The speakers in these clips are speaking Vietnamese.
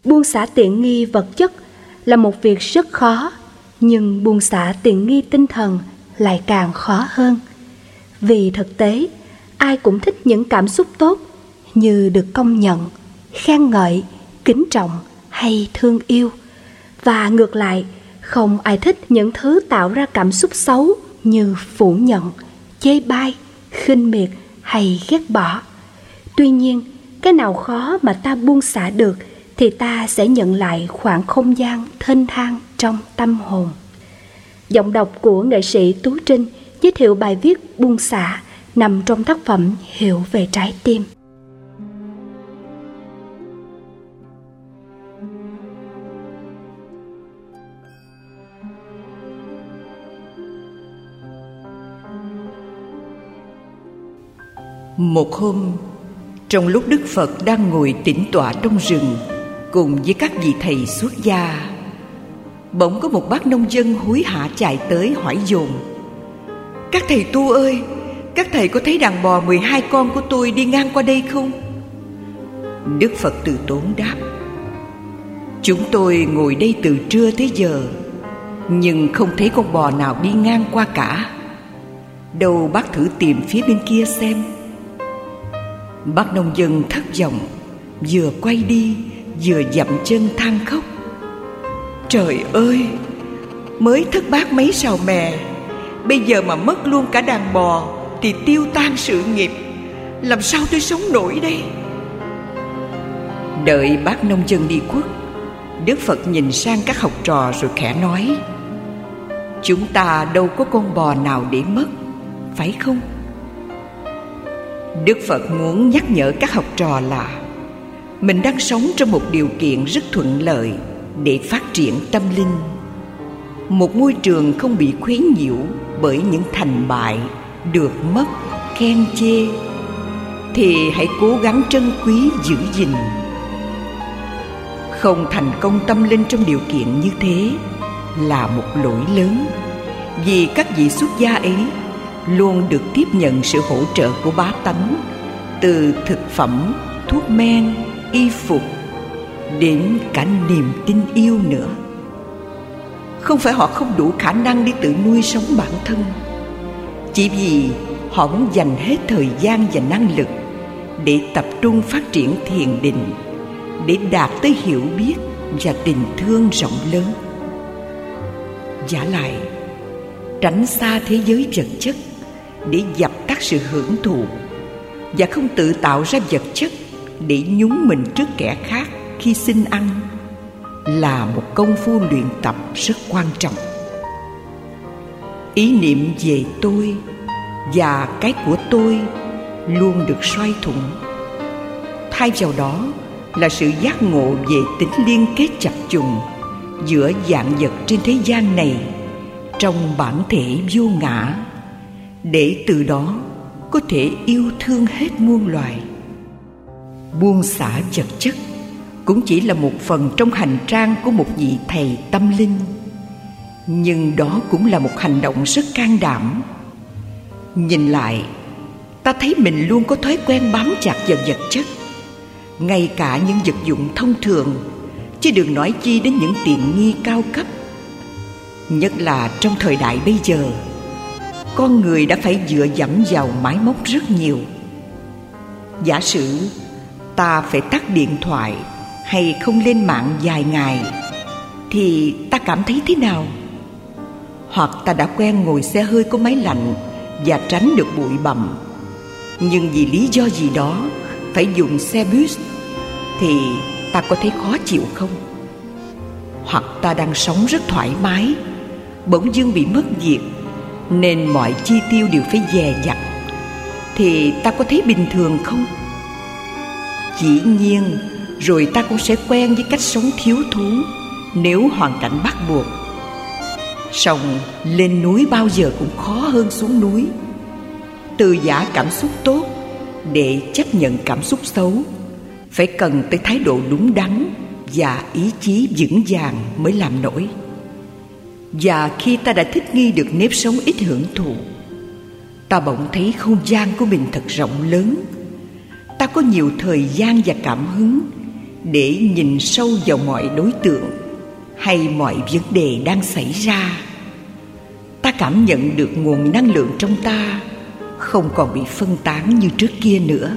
Buông xả tiện nghi vật chất là một việc rất khó, nhưng buông xả tiện nghi tinh thần lại càng khó hơn. Vì thực tế, ai cũng thích những cảm xúc tốt như được công nhận, khen ngợi, kính trọng hay thương yêu. Và ngược lại, không ai thích những thứ tạo ra cảm xúc xấu như phủ nhận, chê bai, khinh miệt hay ghét bỏ. Tuy nhiên, cái nào khó mà ta buông xả được thì ta sẽ nhận lại khoảng không gian thênh thang trong tâm hồn. Giọng đọc của nghệ sĩ Tú Trinh giới thiệu bài viết Buông xả nằm trong tác phẩm Hiểu về trái tim. Một hôm, trong lúc Đức Phật đang ngồi tĩnh tọa trong rừng cùng với các vị thầy xuất gia, bỗng có một bác nông dân hối hả chạy tới hỏi dồn: "Các thầy tu ơi, các thầy có thấy đàn bò 12 con của tôi đi ngang qua đây không?" Đức Phật từ tốn đáp: "Chúng tôi ngồi đây từ trưa tới giờ, nhưng không thấy con bò nào đi ngang qua cả. Đâu bác thử tìm phía bên kia xem." Bác nông dân thất vọng, vừa quay đi vừa dậm chân than khóc: "Trời ơi, mới thất bát mấy sào mè, bây giờ mà mất luôn cả đàn bò thì tiêu tan sự nghiệp. Làm sao tôi sống nổi đây?" Đợi bác nông dân đi khuất, Đức Phật nhìn sang các học trò rồi khẽ nói: "Chúng ta đâu có con bò nào để mất, phải không?" Đức Phật muốn nhắc nhở các học trò là mình đang sống trong một điều kiện rất thuận lợi để phát triển tâm linh, một môi trường không bị khuấy nhiễu bởi những thành bại, được mất, khen chê, thì hãy cố gắng trân quý giữ gìn. Không thành công tâm linh trong điều kiện như thế là một lỗi lớn, vì các vị xuất gia ấy luôn được tiếp nhận sự hỗ trợ của bá tánh, từ thực phẩm, thuốc men, y phục, đến cả niềm tin yêu nữa. Không phải họ không đủ khả năng đi tự nuôi sống bản thân, chỉ vì họ muốn dành hết thời gian và năng lực để tập trung phát triển thiền định, để đạt tới hiểu biết và tình thương rộng lớn. Vả lại, tránh xa thế giới vật chất để dập tắt sự hưởng thụ, và không tự tạo ra vật chất để nhúng mình trước kẻ khác khi xin ăn, là một công phu luyện tập rất quan trọng. Ý niệm về tôi và cái của tôi luôn được xoay thuận. Thay vào đó là sự giác ngộ về tính liên kết chập trùng giữa vạn vật trên thế gian này trong bản thể vô ngã, để từ đó có thể yêu thương hết muôn loài. Buông xả vật chất cũng chỉ là một phần trong hành trang của một vị thầy tâm linh, nhưng đó cũng là một hành động rất can đảm. Nhìn lại, ta thấy mình luôn có thói quen bám chặt vào vật chất, ngay cả những vật dụng thông thường, chứ đừng nói chi đến những tiện nghi cao cấp. Nhất là trong thời đại bây giờ, con người đã phải dựa dẫm vào máy móc rất nhiều. Giả sử ta phải tắt điện thoại hay không lên mạng vài ngày, thì ta cảm thấy thế nào? Hoặc ta đã quen ngồi xe hơi có máy lạnh và tránh được bụi bặm, nhưng vì lý do gì đó phải dùng xe bus, thì ta có thấy khó chịu không? Hoặc ta đang sống rất thoải mái, bỗng dưng bị mất việc nên mọi chi tiêu đều phải dè dặt, thì ta có thấy bình thường không? Dĩ nhiên rồi ta cũng sẽ quen với cách sống thiếu thốn nếu hoàn cảnh bắt buộc. Song lên núi bao giờ cũng khó hơn xuống núi. Từ giã cảm xúc tốt để chấp nhận cảm xúc xấu phải cần tới thái độ đúng đắn và ý chí vững vàng mới làm nổi. Và khi ta đã thích nghi được nếp sống ít hưởng thụ, ta bỗng thấy không gian của mình thật rộng lớn. Ta có nhiều thời gian và cảm hứng để nhìn sâu vào mọi đối tượng hay mọi vấn đề đang xảy ra. Ta cảm nhận được nguồn năng lượng trong ta không còn bị phân tán như trước kia nữa.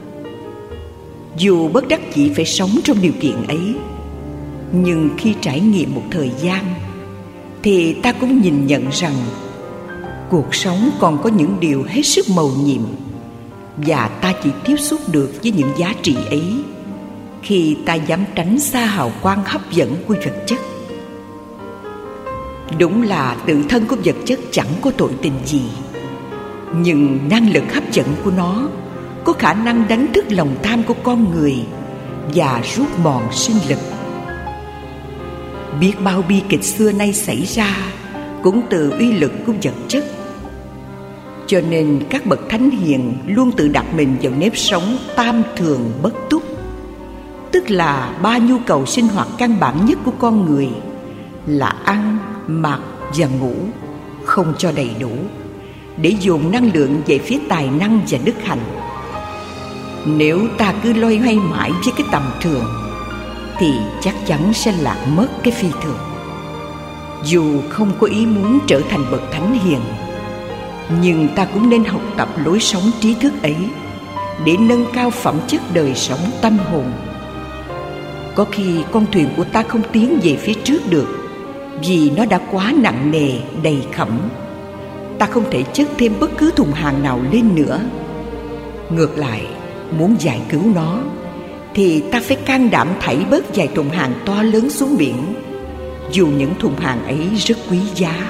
Dù bất đắc dĩ phải sống trong điều kiện ấy, nhưng khi trải nghiệm một thời gian thì ta cũng nhìn nhận rằng cuộc sống còn có những điều hết sức mầu nhiệm, và ta chỉ tiếp xúc được với những giá trị ấy khi ta dám tránh xa hào quang hấp dẫn của vật chất. Đúng là tự thân của vật chất chẳng có tội tình gì, nhưng năng lực hấp dẫn của nó có khả năng đánh thức lòng tham của con người và rút mòn sinh lực. Biết bao bi kịch xưa nay xảy ra cũng từ uy lực của vật chất. Cho nên các bậc thánh hiền luôn tự đặt mình vào nếp sống tam thường bất túc, tức là ba nhu cầu sinh hoạt căn bản nhất của con người là ăn, mặc và ngủ không cho đầy đủ, để dồn năng lượng về phía tài năng và đức hạnh. Nếu ta cứ loay hoay mãi với cái tầm thường thì chắc chắn sẽ lạc mất cái phi thường. Dù không có ý muốn trở thành bậc thánh hiền, nhưng ta cũng nên học tập lối sống trí thức ấy để nâng cao phẩm chất đời sống tâm hồn. Có khi con thuyền của ta không tiến về phía trước được vì nó đã quá nặng nề, đầy khẩm. Ta không thể chất thêm bất cứ thùng hàng nào lên nữa. Ngược lại, muốn giải cứu nó thì ta phải can đảm thảy bớt vài thùng hàng to lớn xuống biển, dù những thùng hàng ấy rất quý giá.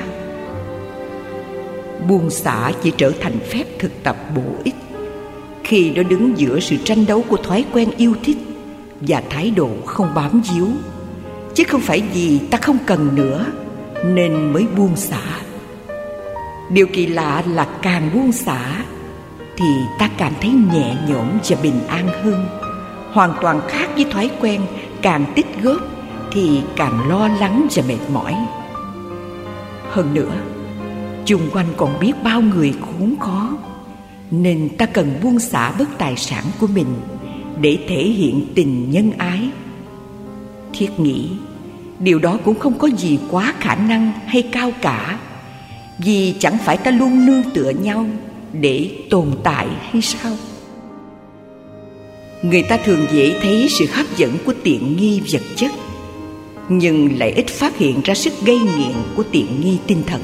Buông xả chỉ trở thành phép thực tập bổ ích khi nó đứng giữa sự tranh đấu của thói quen yêu thích và thái độ không bám víu, chứ không phải vì ta không cần nữa nên mới buông xả. Điều kỳ lạ là càng buông xả thì ta càng thấy nhẹ nhõm và bình an hơn, hoàn toàn khác với thói quen càng tích góp thì càng lo lắng và mệt mỏi. Hơn nữa, chung quanh còn biết bao người khốn khó, nên ta cần buông xả bớt tài sản của mình để thể hiện tình nhân ái. Thiết nghĩ điều đó cũng không có gì quá khả năng hay cao cả, vì chẳng phải ta luôn nương tựa nhau để tồn tại hay sao? Người ta thường dễ thấy sự hấp dẫn của tiện nghi vật chất, nhưng lại ít phát hiện ra sức gây nghiện của tiện nghi tinh thần.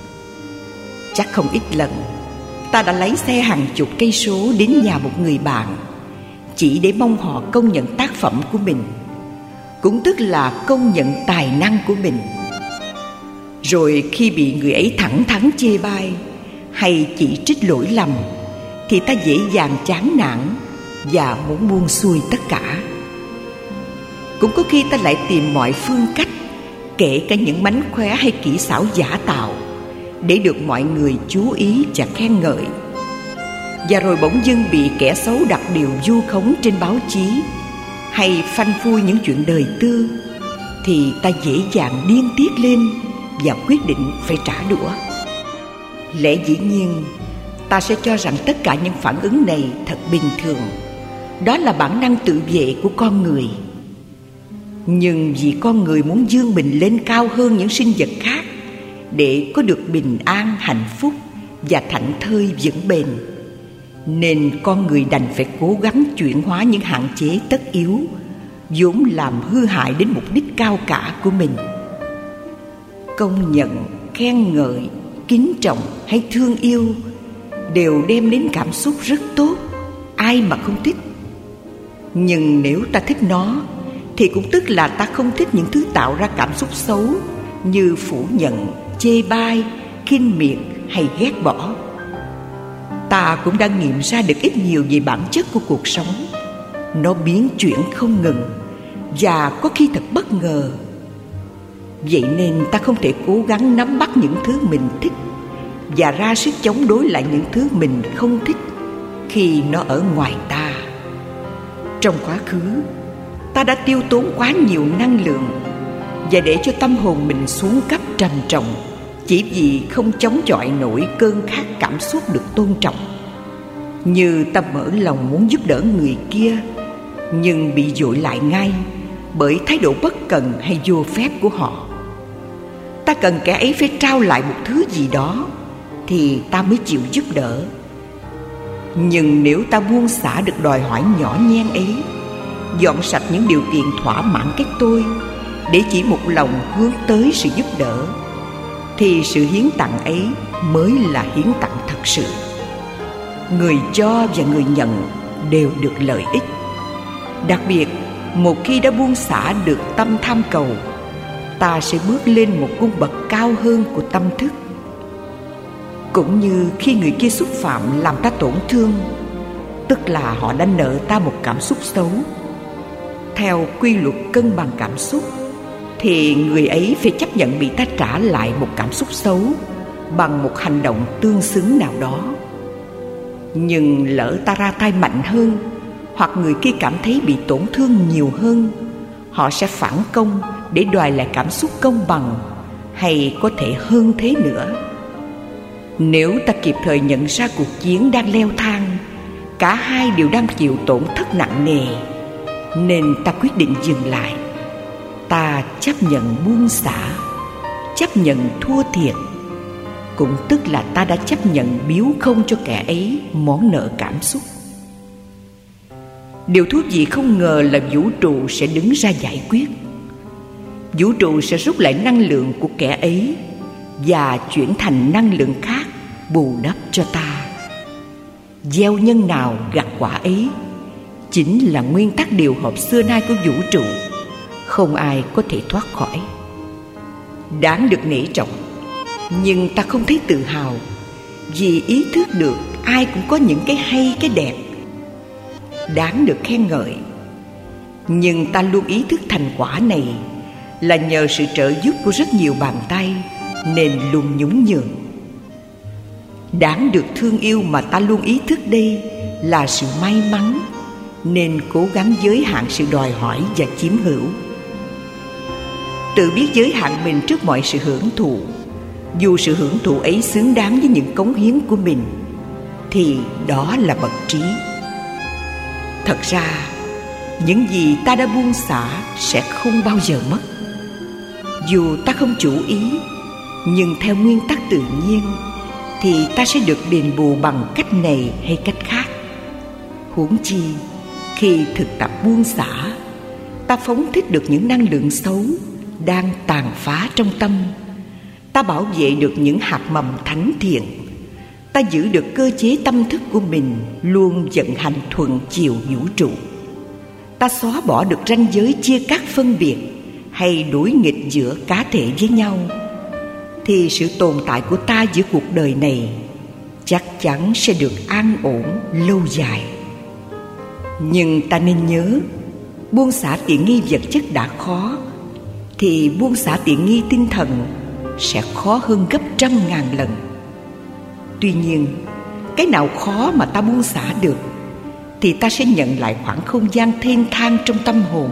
Chắc không ít lần ta đã lái xe hàng chục cây số đến nhà một người bạn chỉ để mong họ công nhận tác phẩm của mình, cũng tức là công nhận tài năng của mình. Rồi khi bị người ấy thẳng thắn chê bai hay chỉ trích lỗi lầm thì ta dễ dàng chán nản và muốn buông xuôi tất cả. Cũng có khi ta lại tìm mọi phương cách, kể cả những mánh khóe hay kỹ xảo giả tạo, để được mọi người chú ý và khen ngợi. Và rồi bỗng dưng bị kẻ xấu đặt điều vu khống trên báo chí hay phanh phui những chuyện đời tư, thì ta dễ dàng điên tiết lên và quyết định phải trả đũa. Lẽ dĩ nhiên, ta sẽ cho rằng tất cả những phản ứng này thật bình thường. Đó là bản năng tự vệ của con người. Nhưng vì con người muốn vươn mình lên cao hơn những sinh vật khác để có được bình an, hạnh phúc và thảnh thơi vững bền, nên con người đành phải cố gắng chuyển hóa những hạn chế tất yếu vốn làm hư hại đến mục đích cao cả của mình. Công nhận, khen ngợi, kính trọng hay thương yêu đều đem đến cảm xúc rất tốt, ai mà không thích. Nhưng nếu ta thích nó thì cũng tức là ta không thích những thứ tạo ra cảm xúc xấu như phủ nhận, chê bai, khinh miệt hay ghét bỏ. Ta cũng đã nghiệm ra được ít nhiều về bản chất của cuộc sống. Nó biến chuyển không ngừng và có khi thật bất ngờ. Vậy nên ta không thể cố gắng nắm bắt những thứ mình thích và ra sức chống đối lại những thứ mình không thích khi nó ở ngoài ta. Trong quá khứ, ta đã tiêu tốn quá nhiều năng lượng và để cho tâm hồn mình xuống cấp trầm trọng chỉ vì không chống chọi nổi cơn khát cảm xúc được tôn trọng. Như ta mở lòng muốn giúp đỡ người kia, nhưng bị dội lại ngay bởi thái độ bất cần hay vô phép của họ. Ta cần kẻ ấy phải trao lại một thứ gì đó thì ta mới chịu giúp đỡ. Nhưng nếu ta buông xả được đòi hỏi nhỏ nhen ấy, dọn sạch những điều kiện thỏa mãn cái tôi để chỉ một lòng hướng tới sự giúp đỡ, thì sự hiến tặng ấy mới là hiến tặng thật sự. Người cho và người nhận đều được lợi ích. Đặc biệt, một khi đã buông xả được tâm tham cầu, ta sẽ bước lên một cung bậc cao hơn của tâm thức. Cũng như khi người kia xúc phạm làm ta tổn thương, tức là họ đã nợ ta một cảm xúc xấu. Theo quy luật cân bằng cảm xúc, thì người ấy phải chấp nhận bị ta trả lại một cảm xúc xấu bằng một hành động tương xứng nào đó. Nhưng lỡ ta ra tay mạnh hơn, hoặc người kia cảm thấy bị tổn thương nhiều hơn, họ sẽ phản công để đòi lại cảm xúc công bằng, hay có thể hơn thế nữa. Nếu ta kịp thời nhận ra cuộc chiến đang leo thang, cả hai đều đang chịu tổn thất nặng nề, nên ta quyết định dừng lại. Ta chấp nhận buông xả, chấp nhận thua thiệt, cũng tức là ta đã chấp nhận biếu không cho kẻ ấy món nợ cảm xúc. Điều thú vị không ngờ là vũ trụ sẽ đứng ra giải quyết. Vũ trụ sẽ rút lại năng lượng của kẻ ấy và chuyển thành năng lượng khác bù đắp cho ta. Gieo nhân nào gặt quả ấy chính là nguyên tắc điều hợp xưa nay của vũ trụ, không ai có thể thoát khỏi. Đáng được nể trọng, nhưng ta không thấy tự hào, vì ý thức được ai cũng có những cái hay cái đẹp. Đáng được khen ngợi, nhưng ta luôn ý thức thành quả này là nhờ sự trợ giúp của rất nhiều bàn tay, nên luôn nhún nhường. Đáng được thương yêu mà ta luôn ý thức đây là sự may mắn, nên cố gắng giới hạn sự đòi hỏi và chiếm hữu. Tự biết giới hạn mình trước mọi sự hưởng thụ, dù sự hưởng thụ ấy xứng đáng với những cống hiến của mình, thì đó là bậc trí. Thật ra, những gì ta đã buông xả sẽ không bao giờ mất. Dù ta không chủ ý, nhưng theo nguyên tắc tự nhiên, thì ta sẽ được đền bù bằng cách này hay cách khác. Huống chi, khi thực tập buông xả, ta phóng thích được những năng lượng xấu đang tàn phá trong tâm. Ta bảo vệ được những hạt mầm thánh thiện. Ta giữ được cơ chế tâm thức của mình luôn vận hành thuận chiều vũ trụ. Ta xóa bỏ được ranh giới chia cắt phân biệt hay đối nghịch giữa cá thể với nhau, thì sự tồn tại của ta giữa cuộc đời này chắc chắn sẽ được an ổn lâu dài. Nhưng ta nên nhớ, buông xả tiện nghi vật chất đã khó, thì buông xả tiện nghi tinh thần sẽ khó hơn gấp 100.000 lần. Tuy nhiên, cái nào khó mà ta buông xả được, thì ta sẽ nhận lại khoảng không gian thênh thang trong tâm hồn.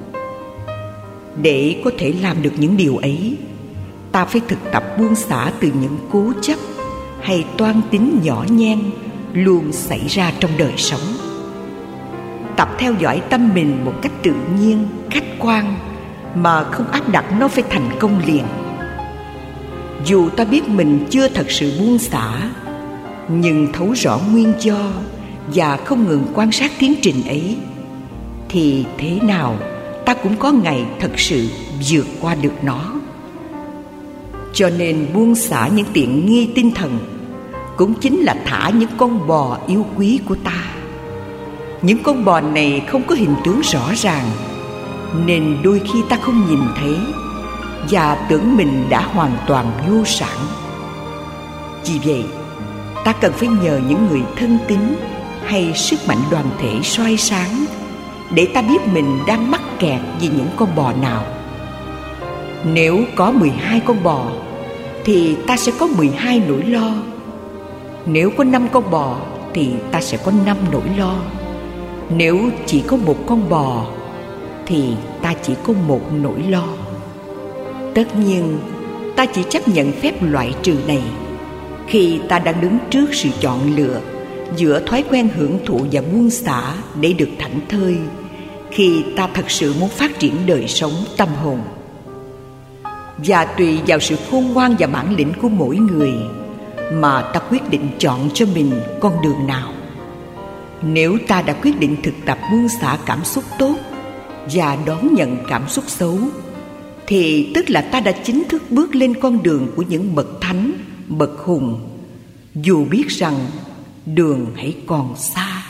Để có thể làm được những điều ấy, ta phải thực tập buông xả từ những cố chấp hay toan tính nhỏ nhen luôn xảy ra trong đời sống. Tập theo dõi tâm mình một cách tự nhiên, khách quan, mà không áp đặt nó phải thành công liền. Dù ta biết mình chưa thật sự buông xả, nhưng thấu rõ nguyên do và không ngừng quan sát tiến trình ấy, thì thế nào ta cũng có ngày thật sự vượt qua được nó. Cho nên buông xả những tiện nghi tinh thần cũng chính là thả những con bò yêu quý của ta. Những con bò này không có hình tướng rõ ràng, nên đôi khi ta không nhìn thấy và tưởng mình đã hoàn toàn vô sản. Vì vậy, ta cần phải nhờ những người thân tín hay sức mạnh đoàn thể soi sáng để ta biết mình đang mắc kẹt vì những con bò nào. Nếu có 12 con bò thì ta sẽ có 12 nỗi lo. Nếu có 5 con bò thì ta sẽ có 5 nỗi lo. Nếu chỉ có một con bò thì ta chỉ có một nỗi lo. Tất nhiên, ta chỉ chấp nhận phép loại trừ này khi ta đang đứng trước sự chọn lựa giữa thói quen hưởng thụ và buông xả để được thảnh thơi, khi ta thật sự muốn phát triển đời sống tâm hồn. Và tùy vào sự khôn ngoan và bản lĩnh của mỗi người mà ta quyết định chọn cho mình con đường nào. Nếu ta đã quyết định thực tập buông xả cảm xúc tốt và đón nhận cảm xúc xấu, thì tức là ta đã chính thức bước lên con đường của những bậc thánh, bậc hùng, dù biết rằng đường hãy còn xa.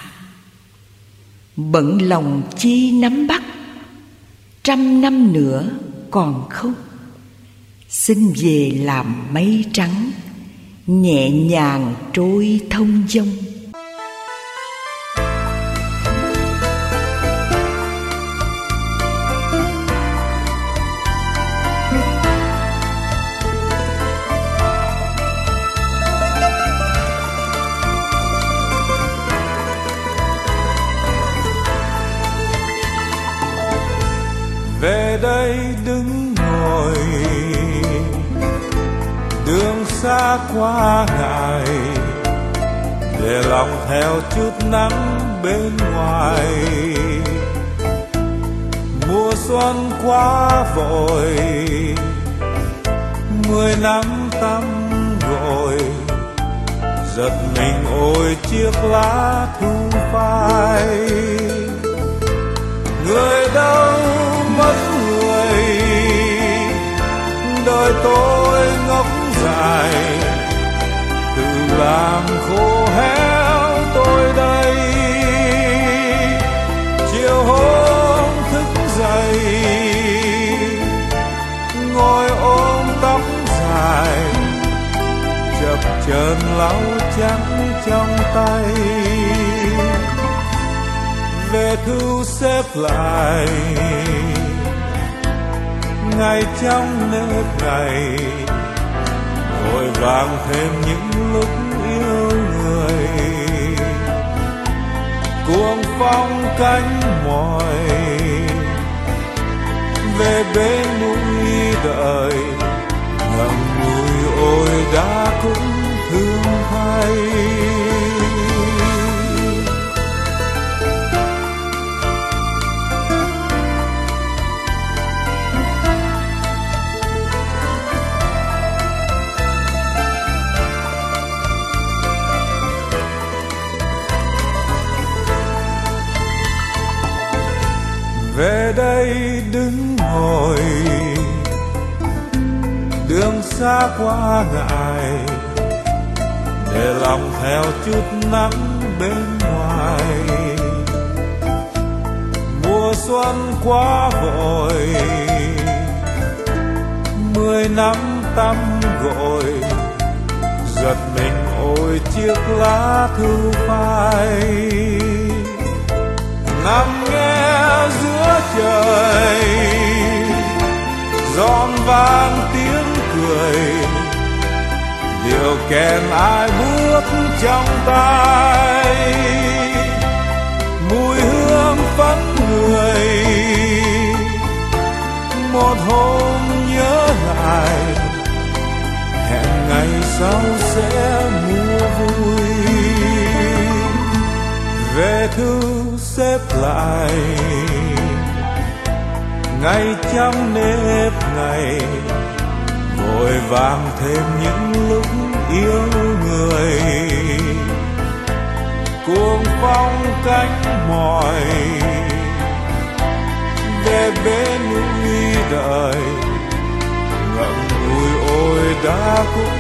Bận lòng chi nắm bắt, 100 năm nữa còn không. Xin về làm mây trắng, nhẹ nhàng trôi thông dong. Về đây đứng ngồi, đường xa quá ngại, để lòng theo chút nắng bên ngoài. Mùa xuân quá vội, 10 năm tăm gội, giật mình ôi chiếc lá thu phai. Người đâu mất người, đời tôi ngốc dài, tự làm khô héo tôi đây. Chiều hôm thức dậy, ngồi ôm tóc dài, chập chờn lau trắng trong tay. Về thu xếp lại ngày trong nếp ngày, vội vàng thêm những lúc yêu người. Cuồng phong cánh mỏi về bên núi đợi, ngậm ngùi ôi đã cũng thương thay. Về đây đứng ngồi, đường xa quá ngại, để lòng theo chút nắng bên ngoài. Mùa xuân quá vội, 10 năm tăm gội, giật mình ôi chiếc lá thu phai. Nằm nghe giữa trời, giòn vang tiếng cười, điệu kèn ai bước trong tay. Mùi hương phấn người, một hôm nhớ lại, hẹn ngày sau sẽ mua vui. Về thu xếp lại ngày trong nếp ngày, vội vàng thêm những lúc yêu người. Cuồng phong cánh mỏi về bên núi đợi, ngậm ngùi ôi đã cũng